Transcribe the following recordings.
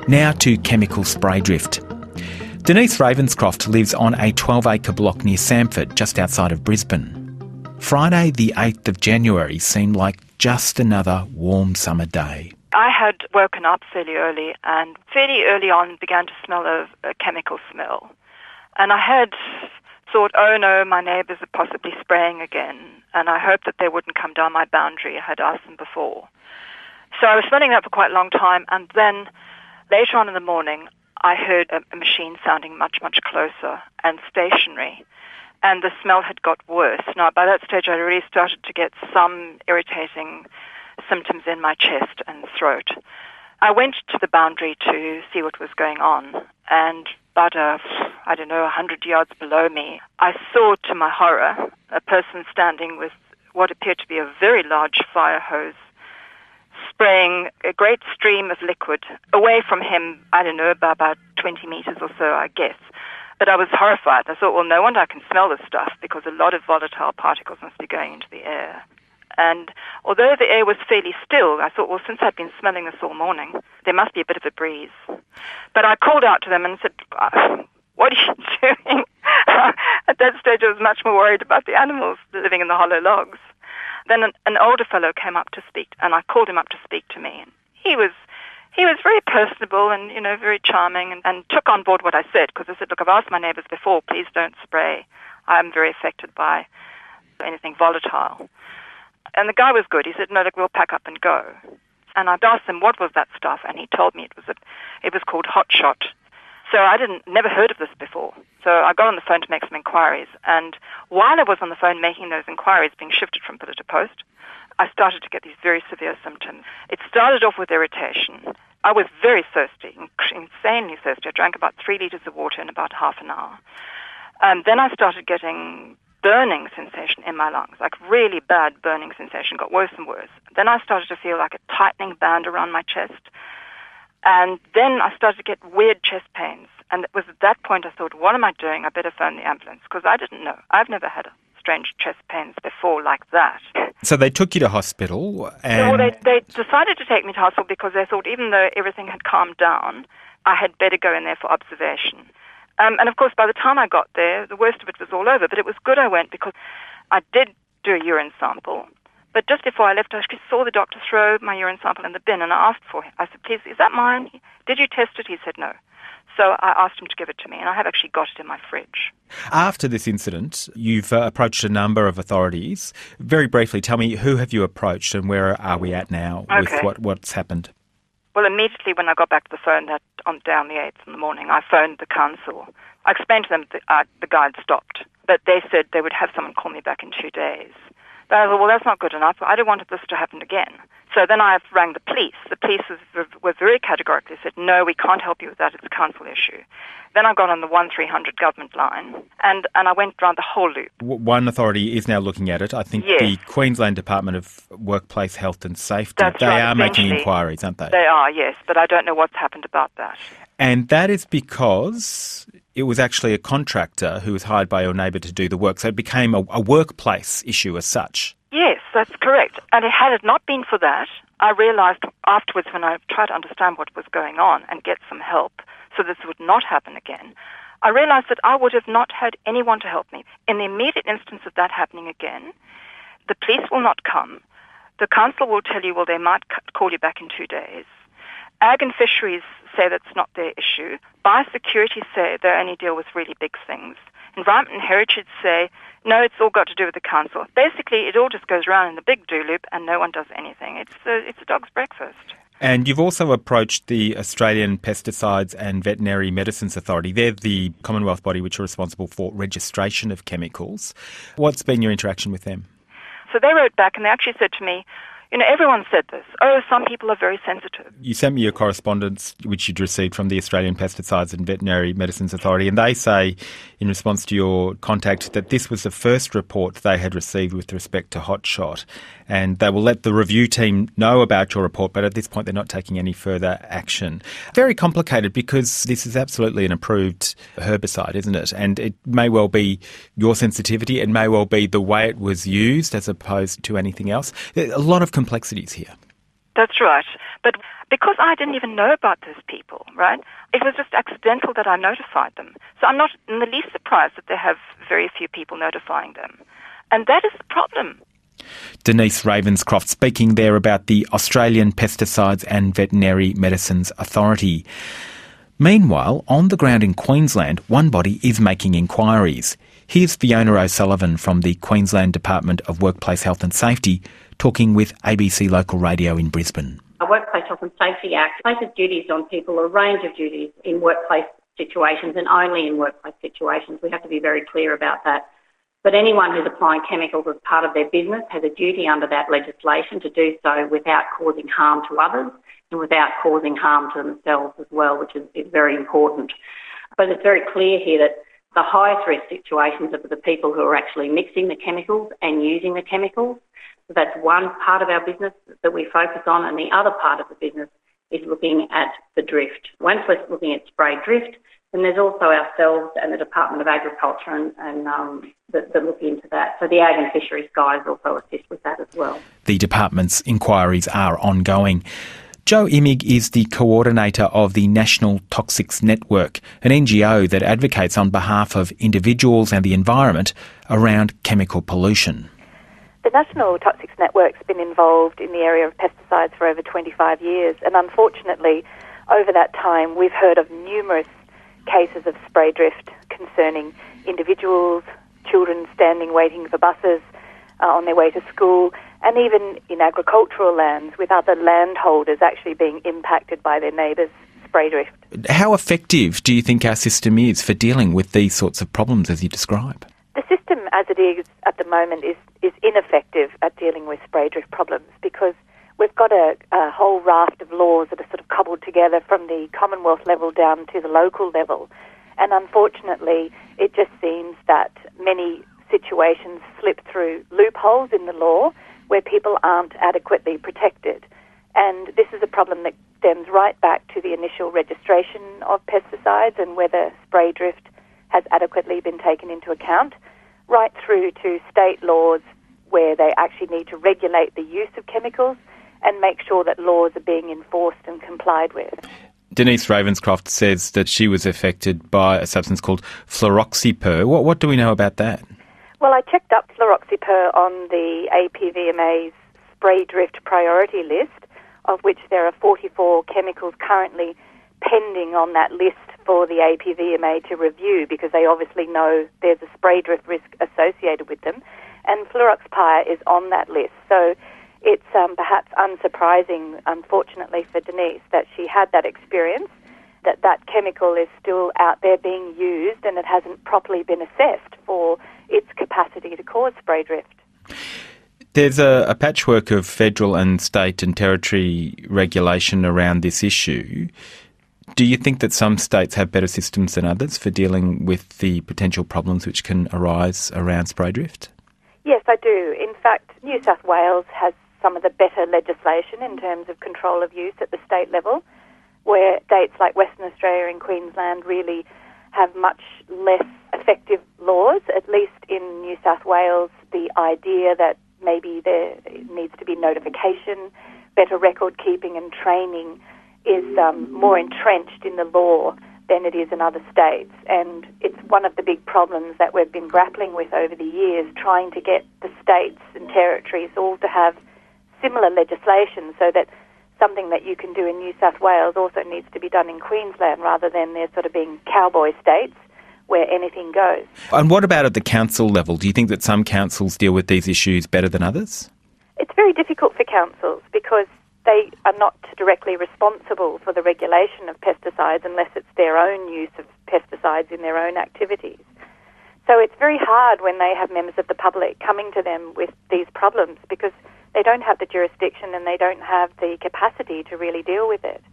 Now to chemical spray drift. Denise Ravenscroft lives on a 12-acre block near Samford, just outside of Brisbane. Friday the 8th of January seemed like just another warm summer day. I had woken up fairly early and fairly early on began to smell a chemical smell. And I had thought, oh no, my neighbours are possibly spraying again, and I hoped that they wouldn't come down my boundary. I had asked them before. So I was smelling that for quite a long time, and then later on in the morning I heard a machine sounding much, much closer and stationary, and the smell had got worse. Now, by that stage I really started to get some irritating symptoms in my chest and throat. I went to the boundary to see what was going on, and about 100 yards below me, I saw, to my horror, a person standing with what appeared to be a very large fire hose, spraying a great stream of liquid away from him, about 20 metres or so, I guess. But I was horrified. I thought, well, no wonder I can smell this stuff, because a lot of volatile particles must be going into the air. And although the air was fairly still, I thought, well, since I've been smelling this all morning, there must be a bit of a breeze. But I called out to them and said, what are you doing? At that stage, I was much more worried about the animals living in the hollow logs. Then an older fellow came up to speak, and I called him up to speak to me. And he was very personable and, very charming, and took on board what I said, because I said, look, I've asked my neighbours before, please don't spray. I'm very affected by anything volatile. And the guy was good. He said, no, look, we'll pack up and go. And I'd asked him what was that stuff, and he told me it was called Hot Shot. So I never heard of this before. So I got on the phone to make some inquiries, and while I was on the phone making those inquiries, being shifted from pillar to post, I started to get these very severe symptoms. It started off with irritation. I was very thirsty, insanely thirsty. I drank about 3 litres of water in about half an hour. Then I started getting burning sensation in my lungs, like really bad burning sensation, got worse and worse. Then I started to feel like a tightening band around my chest. And then I started to get weird chest pains. And it was at that point I thought, what am I doing? I better phone the ambulance, because I didn't know. I've never had strange chest pains before like that. So they took you to hospital and... Well, they decided to take me to hospital because they thought even though everything had calmed down, I had better go in there for observation. And of course, by the time I got there, the worst of it was all over. But it was good I went, because I did do a urine sample. But just before I left, I actually saw the doctor throw my urine sample in the bin, and I asked for it. I said, please, is that mine? Did you test it? He said no. So I asked him to give it to me, and I have actually got it in my fridge. After this incident, you've approached a number of authorities. Very briefly, tell me, who have you approached and where are we at now with what's happened? Well, immediately when I got back to the phone down the 8th in the morning, I phoned the council. I explained to them that the guy had stopped, but they said they would have someone call me back in 2 days. But I thought, well, that's not good enough. I don't want this to happen again. So then I rang the police. The police were very categorically said, no, we can't help you with that. It's a council issue. Then I got on the 1300 government line, and I went round the whole loop. One authority is now looking at it. I think the Queensland Department of Workplace Health and Safety. That's they right, are making inquiries, aren't they? They are, yes, but I don't know what's happened about that. And that is because it was actually a contractor who was hired by your neighbour to do the work, so it became a workplace issue as such. Yes, that's correct. And had it not been for that, I realised afterwards when I tried to understand what was going on and get some help so this would not happen again, I realised that I would have not had anyone to help me. In the immediate instance of that happening again, the police will not come. The council will tell you, well, they might call you back in 2 days. Ag and Fisheries say that's not their issue. Biosecurity say they only deal with really big things. Environment and Heritage say, no, it's all got to do with the council. Basically, it all just goes around in the big do-loop and no one does anything. It's a dog's breakfast. And you've also approached the Australian Pesticides and Veterinary Medicines Authority. They're the Commonwealth body which are responsible for registration of chemicals. What's been your interaction with them? So they wrote back and they actually said to me, everyone said this. Oh, some people are very sensitive. You sent me your correspondence, which you'd received from the Australian Pesticides and Veterinary Medicines Authority, and they say, in response to your contact, that this was the first report they had received with respect to Hot Shot, and they will let the review team know about your report, but at this point they're not taking any further action. Very complicated, because this is absolutely an approved herbicide, isn't it? And it may well be your sensitivity, it may well be the way it was used as opposed to anything else. A lot of complexities here. That's right. But because I didn't even know about those people, right? It was just accidental that I notified them. So I'm not in the least surprised that they have very few people notifying them. And that is the problem. Denise Ravenscroft speaking there about the Australian Pesticides and Veterinary Medicines Authority. Meanwhile, on the ground in Queensland, one body is making inquiries. Here's Fiona O'Sullivan from the Queensland Department of Workplace Health and Safety talking with ABC Local Radio in Brisbane. The Workplace Health and Safety Act places duties on people, a range of duties in workplace situations and only in workplace situations. We have to be very clear about that. But anyone who's applying chemicals as part of their business has a duty under that legislation to do so without causing harm to others and without causing harm to themselves as well, which is very important. But it's very clear here that the highest risk situations are for the people who are actually mixing the chemicals and using the chemicals. So that's one part of our business that we focus on, and the other part of the business is looking at the drift. Once we're looking at spray drift, then there's also ourselves and the Department of Agriculture that look into that. So the Ag and Fisheries guys also assist with that as well. The department's inquiries are ongoing. Jo Immig is the coordinator of the National Toxics Network, an NGO that advocates on behalf of individuals and the environment around chemical pollution. The National Toxics Network's been involved in the area of pesticides for over 25 years, and unfortunately, over that time, we've heard of numerous cases of spray drift concerning individuals, children standing waiting for buses on their way to school, and even in agricultural lands with other landholders actually being impacted by their neighbours' spray drift. How effective do you think our system is for dealing with these sorts of problems as you describe? The system as it is at the moment is ineffective at dealing with spray drift problems because we've got a whole raft of laws that are sort of cobbled together from the Commonwealth level down to the local level. And unfortunately, it just seems that many situations slip through loopholes in the law where people aren't adequately protected. And this is a problem that stems right back to the initial registration of pesticides and whether spray drift has adequately been taken into account, right through to state laws where they actually need to regulate the use of chemicals and make sure that laws are being enforced and complied with. Denise Ravenscroft says that she was affected by a substance called fluroxyper. What do we know about that? Well, I checked up fluroxyper on the APVMA's spray drift priority list, of which there are 44 chemicals currently pending on that list for the APVMA to review because they obviously know there's a spray drift risk associated with them. And fluroxyper is on that list. So it's perhaps unsurprising, unfortunately for Denise, that she had that experience, that chemical is still out there being used and it hasn't properly been assessed for its capacity to cause spray drift. There's a patchwork of federal and state and territory regulation around this issue. Do you think that some states have better systems than others for dealing with the potential problems which can arise around spray drift? Yes, I do. In fact, New South Wales has some of the better legislation in terms of control of use at the state level, where states like Western Australia and Queensland really have much less effective laws. At least in New South Wales, the idea that maybe there needs to be notification, better record keeping and training is more entrenched in the law than it is in other states. And it's one of the big problems that we've been grappling with over the years, trying to get the states and territories all to have similar legislation so that something that you can do in New South Wales also needs to be done in Queensland rather than there sort of being cowboy states where anything goes. And what about at the council level? Do you think that some councils deal with these issues better than others? It's very difficult for councils because they are not directly responsible for the regulation of pesticides unless it's their own use of pesticides in their own activities. So it's very hard when they have members of the public coming to them with these problems because they don't have the jurisdiction and they don't have the capacity to really deal with it.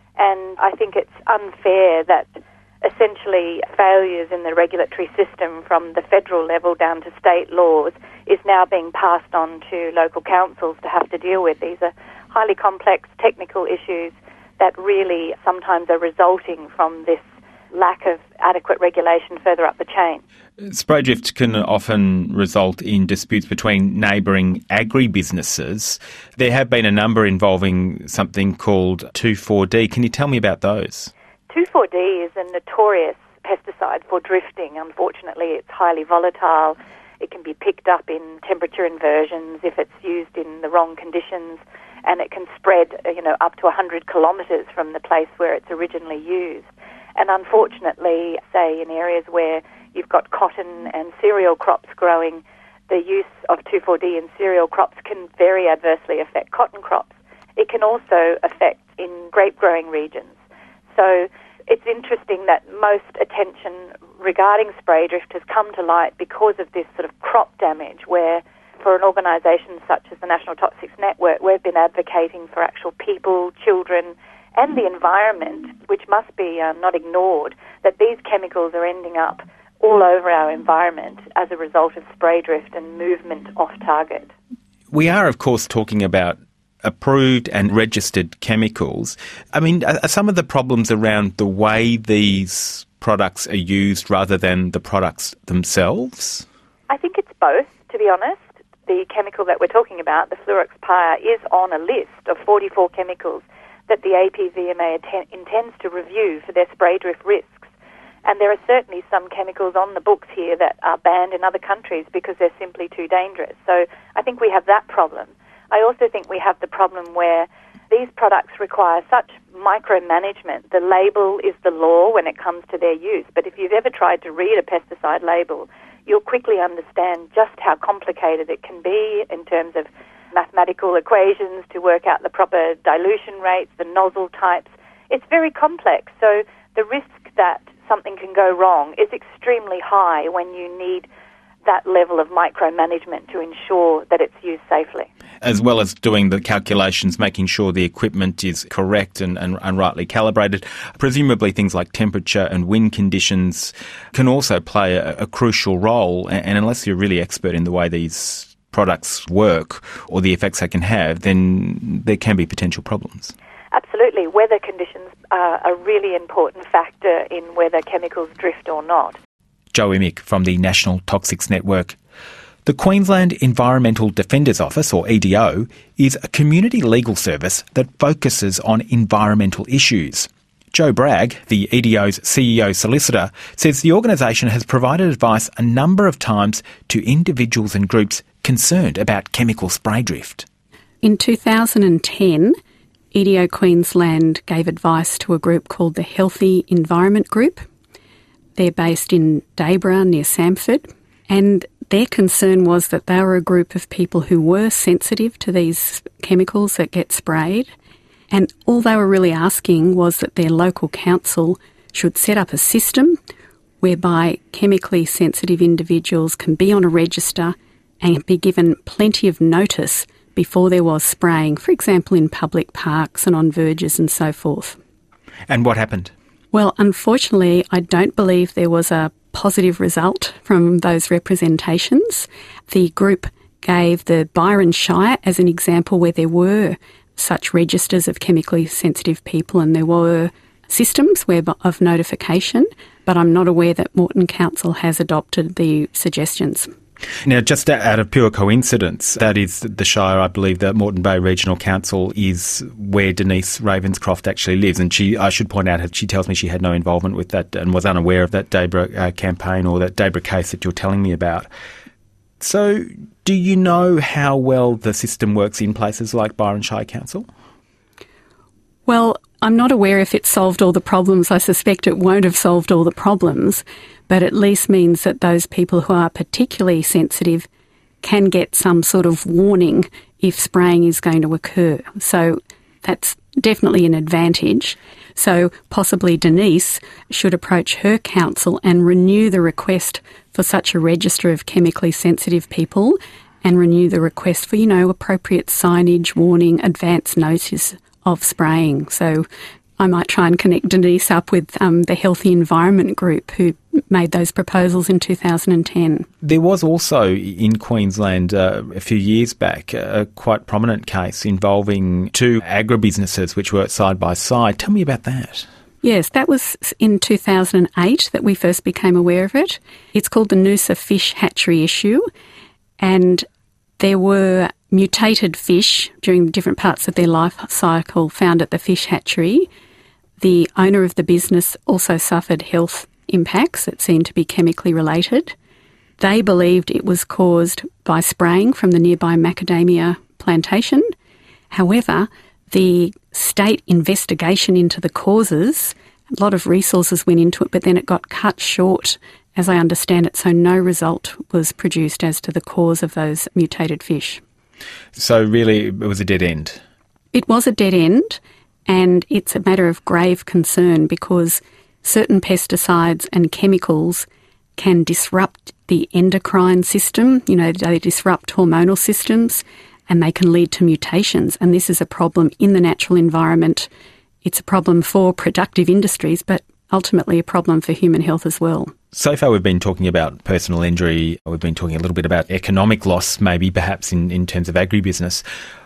And I think it's unfair that essentially failures in the regulatory system from the federal level down to state laws is now being passed on to local councils to have to deal with. These are highly complex technical issues that really sometimes are resulting from this lack of adequate regulation further up the chain. Spray drift can often result in disputes between neighbouring agribusinesses. There have been a number involving something called 2,4-D. Can you tell me about those? 2,4-D is a notorious pesticide for drifting. Unfortunately, it's highly volatile. It can be picked up in temperature inversions if it's used in the wrong conditions, and it can spread, up to 100 kilometres from the place where it's originally used. And unfortunately, say in areas where you've got cotton and cereal crops growing, the use of 2,4-D in cereal crops can very adversely affect cotton crops. It can also affect in grape growing regions. So it's interesting that most attention regarding spray drift has come to light because of this sort of crop damage, where for an organisation such as the National Toxics Network, we've been advocating for actual people, children and the environment, which must be not ignored, that these chemicals are ending up all over our environment as a result of spray drift and movement off target. We are, of course, talking about approved and registered chemicals. I mean, are some of the problems around the way these products are used rather than the products themselves? I think it's both, to be honest. The chemical that we're talking about, the fluoroxypyr, is on a list of 44 chemicals that the APVMA intends to review for their spray drift risks. And there are certainly some chemicals on the books here that are banned in other countries because they're simply too dangerous. So I think we have that problem. I also think we have the problem where these products require such micromanagement. The label is the law when it comes to their use. But if you've ever tried to read a pesticide label, you'll quickly understand just how complicated it can be in terms of mathematical equations to work out the proper dilution rates, the nozzle types. It's very complex. So the risk that something can go wrong is extremely high when you need that level of micromanagement to ensure that it's used safely. As well as doing the calculations, making sure the equipment is correct and rightly calibrated. Presumably things like temperature and wind conditions can also play a crucial role, and unless you're really expert in the way these products work or the effects they can have, then there can be potential problems. Absolutely. Weather conditions are a really important factor in whether chemicals drift or not. Jo Imick from the National Toxics Network. The Queensland Environmental Defenders Office, or EDO, is a community legal service that focuses on environmental issues. Joe Bragg, the EDO's CEO solicitor, says the organisation has provided advice a number of times to individuals and groups concerned about chemical spray drift. In 2010, EDO Queensland gave advice to a group called the Healthy Environment Group. They're based in Dayborough near Samford, and their concern was that they were a group of people who were sensitive to these chemicals that get sprayed, and all they were really asking was that their local council should set up a system whereby chemically sensitive individuals can be on a register and be given plenty of notice before there was spraying, for example in public parks and on verges and so forth. And what happened? Well, unfortunately, I don't believe there was a positive result from those representations. The group gave the Byron Shire as an example where there were such registers of chemically sensitive people and there were systems of notification, but I'm not aware that Moreton Council has adopted the suggestions. Now, just out of pure coincidence, that is the Shire, I believe, the Moreton Bay Regional Council is where Denise Ravenscroft actually lives. And I should point out, she tells me she had no involvement with that and was unaware of that Dayborough campaign or that Dayborough case that you're telling me about. So do you know how well the system works in places like Byron Shire Council? Well, I'm not aware if it solved all the problems. I suspect it won't have solved all the problems, but at least means that those people who are particularly sensitive can get some sort of warning if spraying is going to occur. So that's definitely an advantage. So possibly Denise should approach her council and renew the request for such a register of chemically sensitive people and renew the request for, appropriate signage, warning, advance notice of spraying. So I might try and connect Denise up with the Healthy Environment Group who made those proposals in 2010. There was also in Queensland a few years back a quite prominent case involving two agribusinesses which were side by side. Tell me about that. Yes, that was in 2008 that we first became aware of it. It's called the Noosa fish hatchery issue, and there were mutated fish during different parts of their life cycle found at the fish hatchery. The owner of the business also suffered health impacts that seemed to be chemically related. They believed it was caused by spraying from the nearby macadamia plantation. However, the state investigation into the causes, a lot of resources went into it, but then it got cut short, as I understand it, so no result was produced as to the cause of those mutated fish. So really it was a dead end? It was a dead end, and it's a matter of grave concern because certain pesticides and chemicals can disrupt the endocrine system. You know, they disrupt hormonal systems, and they can lead to mutations. And this is a problem in the natural environment. It's a problem for productive industries, but ultimately a problem for human health as well. So far we've been talking about personal injury, we've been talking a little bit about economic loss, maybe perhaps in terms of agribusiness,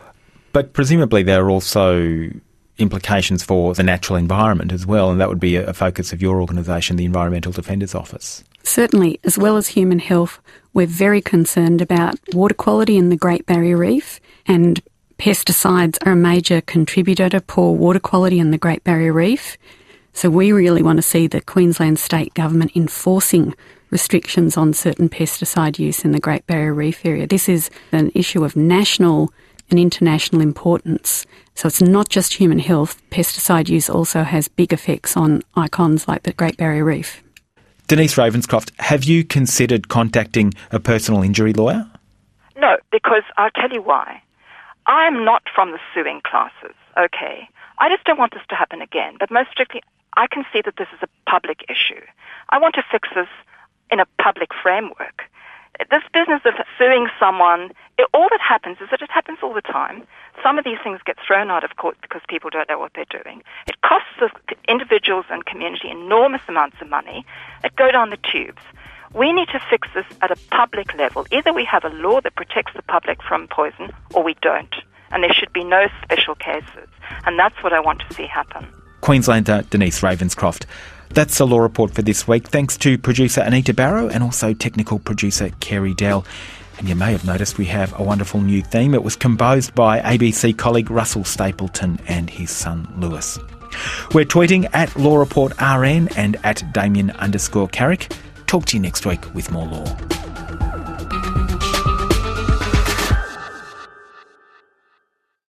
but presumably there are also implications for the natural environment as well, and that would be a focus of your organisation, the Environmental Defenders Office. Certainly, as well as human health, we're very concerned about water quality in the Great Barrier Reef, and pesticides are a major contributor to poor water quality in the Great Barrier Reef. So we really want to see the Queensland State Government enforcing restrictions on certain pesticide use in the Great Barrier Reef area. This is an issue of national and international importance. So it's not just human health. Pesticide use also has big effects on icons like the Great Barrier Reef. Denise Ravenscroft, have you considered contacting a personal injury lawyer? No, because I'll tell you why. I'm not from the suing classes, okay? I just don't want this to happen again. But most strictly, I can see that this is a public issue. I want to fix this in a public framework. This business of suing someone, all that happens is that it happens all the time. Some of these things get thrown out of court because people don't know what they're doing. It costs the individuals and community enormous amounts of money that go down the tubes. We need to fix this at a public level. Either we have a law that protects the public from poison, or we don't. And there should be no special cases. And that's what I want to see happen. Queenslander Denise Ravenscroft. That's the Law Report for this week. Thanks to producer Anita Barrow and also technical producer Kerry Dell. And you may have noticed we have a wonderful new theme. It was composed by ABC colleague Russell Stapleton and his son Lewis. We're tweeting at LawReportRN and at Damien_Carrick. Talk to you next week with more law.